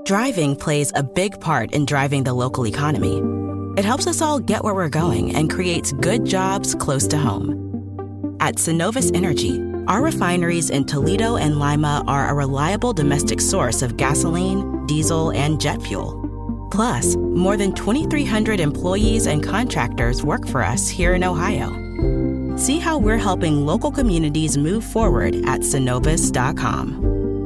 Driving plays a big part in driving the local economy. It helps us all get where we're going and creates good jobs close to home. At Synovus Energy, our refineries in Toledo and Lima are a reliable domestic source of gasoline, diesel, and jet fuel. Plus, more than 2,300 employees and contractors work for us here in Ohio. See how we're helping local communities move forward at Synovus.com.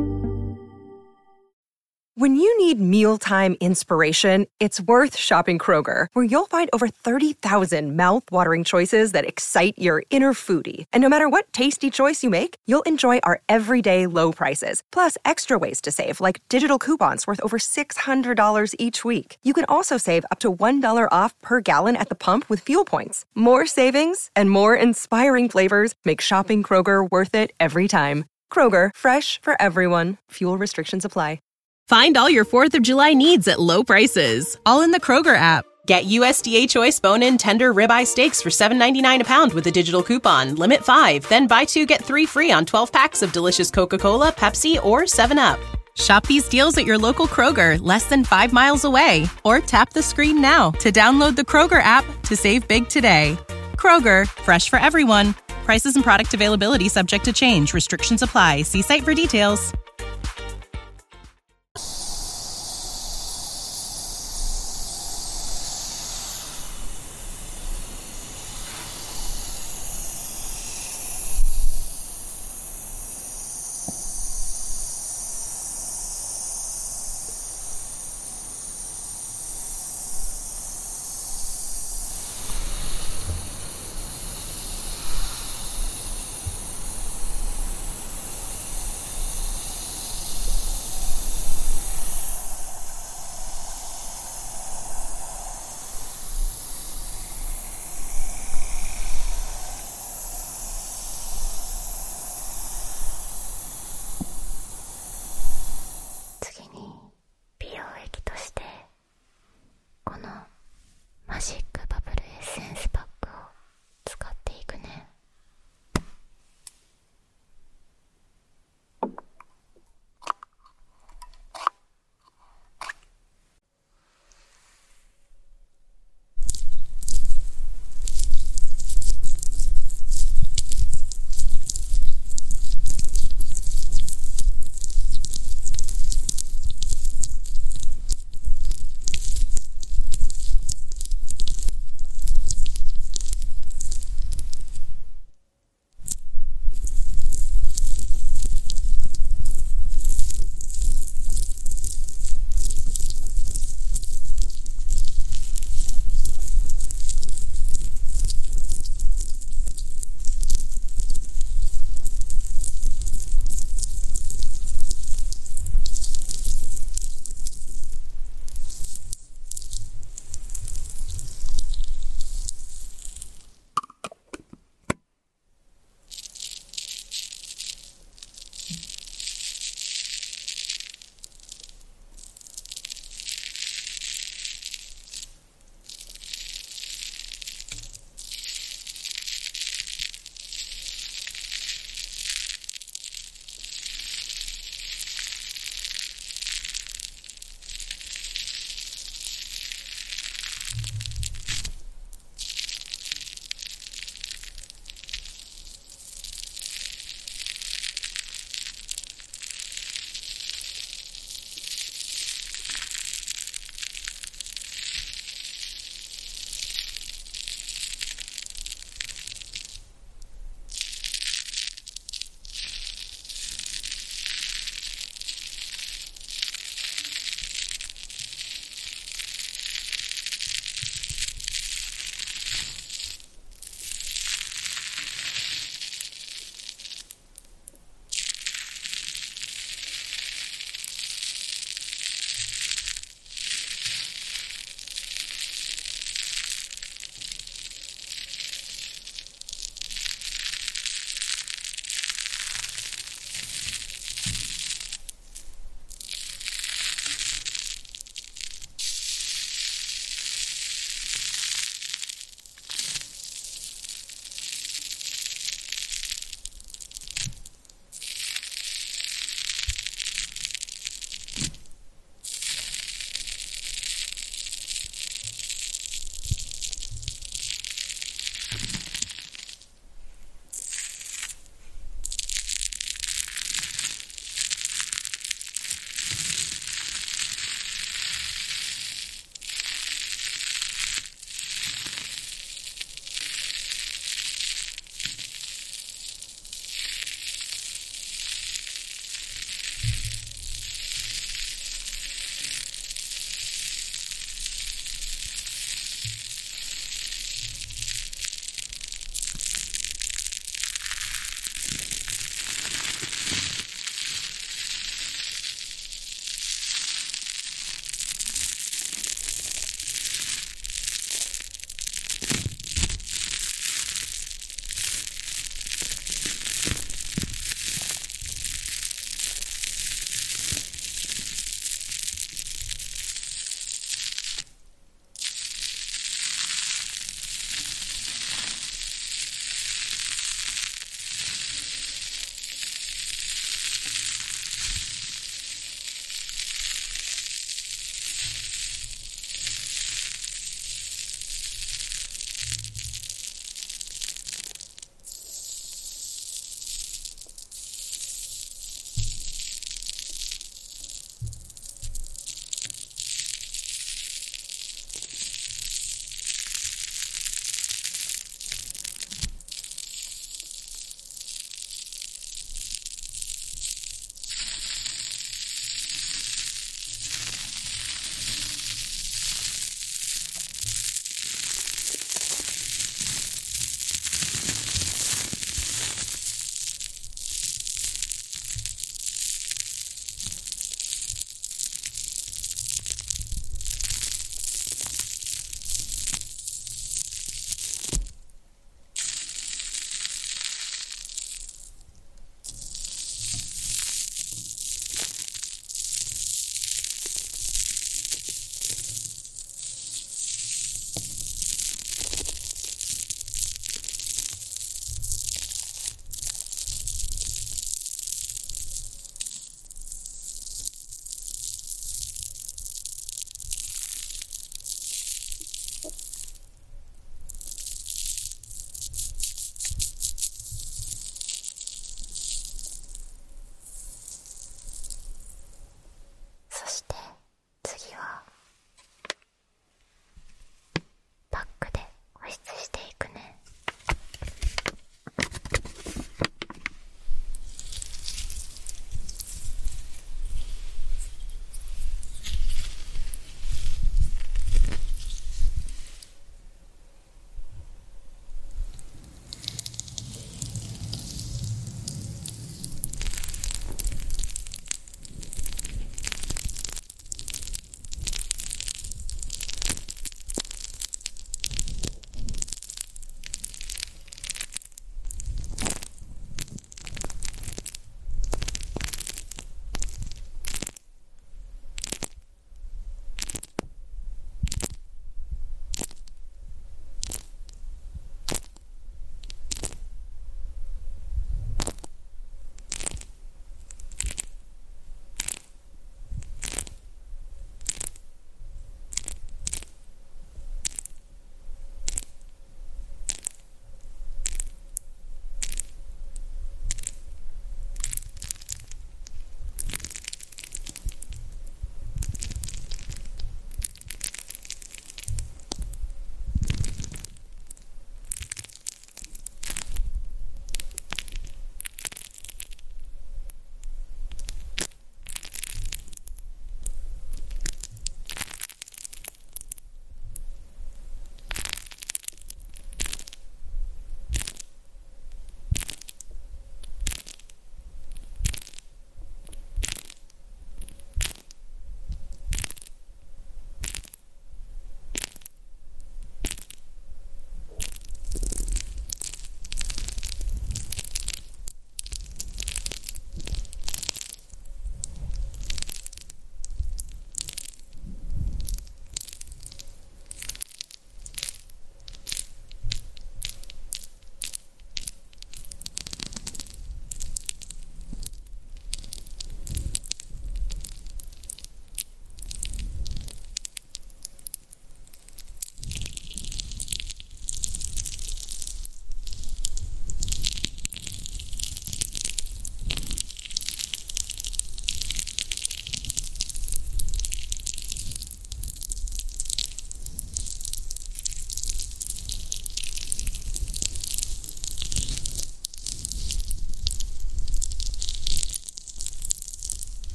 When you need mealtime inspiration, it's worth shopping Kroger, where you'll find over 30,000 mouth-watering choices that excite your inner foodie. And no matter what tasty choice you make, you'll enjoy our everyday low prices, plus extra ways to save, like digital coupons worth over $600 each week. You can also save up to $1 off per gallon at the pump with fuel points. More savings and more inspiring flavors make shopping Kroger worth it every time. Kroger, fresh for everyone. Fuel restrictions apply. Find all your 4th of July needs at low prices, all in the Kroger app. Get USDA Choice bone-in tender ribeye steaks for $7.99 a pound with a digital coupon. Limit 5. Then buy 2, get 3 free on 12 packs of delicious Coca-Cola, Pepsi, or 7-Up. Shop these deals at your local Kroger, less than 5 miles away. Or tap the screen now to download the Kroger app to save big today. Kroger, fresh for everyone. Prices and product availability subject to change. Restrictions apply. See site for details.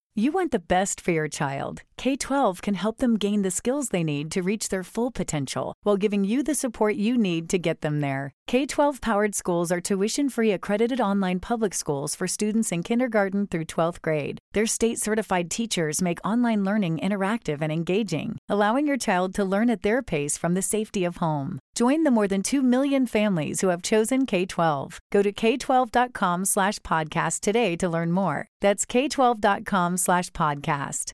You want the best for your child. K-12 can help them gain the skills they need to reach their full potential while giving you the support you need to get them there. K-12 powered schools are tuition-free accredited online public schools for students in kindergarten through 12th grade. Their state-certified teachers make online learning interactive and engaging, allowing your child to learn at their pace from the safety of home. Join the more than 2 million families who have chosen K-12. Go to k12.com/podcast today to learn more. That's k12.com/podcast.